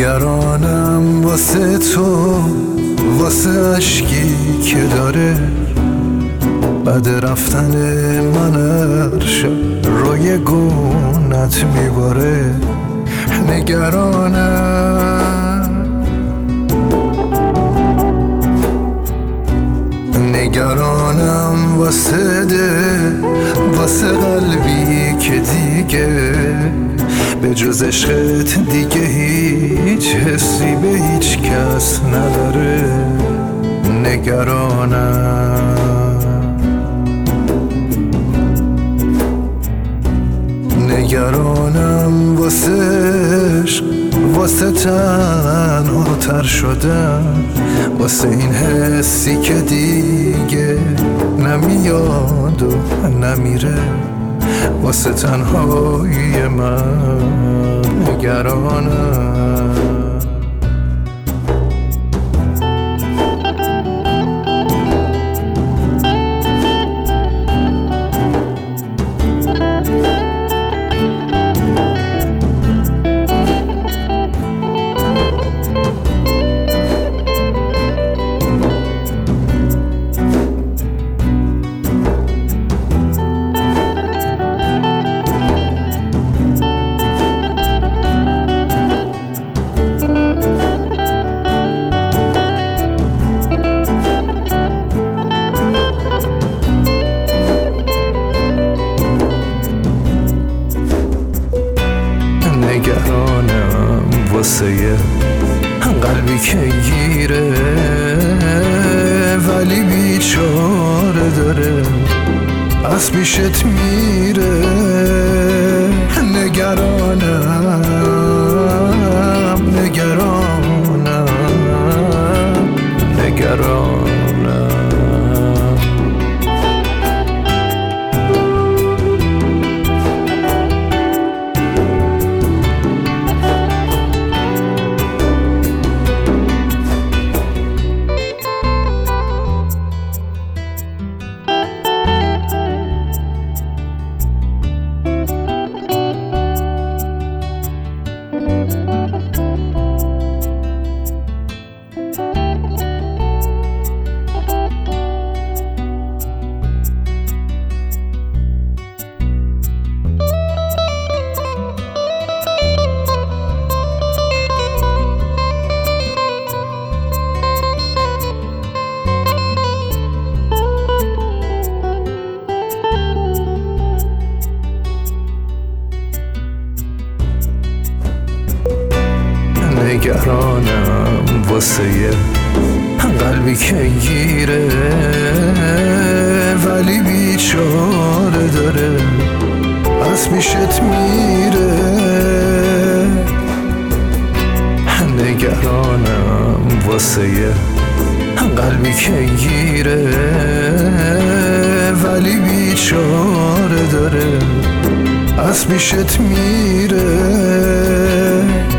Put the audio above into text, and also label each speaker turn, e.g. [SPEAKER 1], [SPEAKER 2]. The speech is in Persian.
[SPEAKER 1] نگرانم واسه تو، واسه عشقی که داره بعد رفتن من هر شب روی گونت میباره. نگرانم واسه واسه قلبی که دیگه به جز عشقت دیگه هیچ حسی به هیچ کس نداره. نگرانم واسه عشق، واسه تنهاتر شدم، واسه این حسی که دیگه نمیاد و نمیره، واسه تنهایی من نگرانم. نگرانم واسه قلبی که گیره ولی بیچاره داره از پیشت میره. نگرانم نگرانم واسه قلبی که گیره ولی بیچاره داره از پیشت میره. نگرانم واسه قلبی که گیره ولی بیچاره داره از پیشت میره.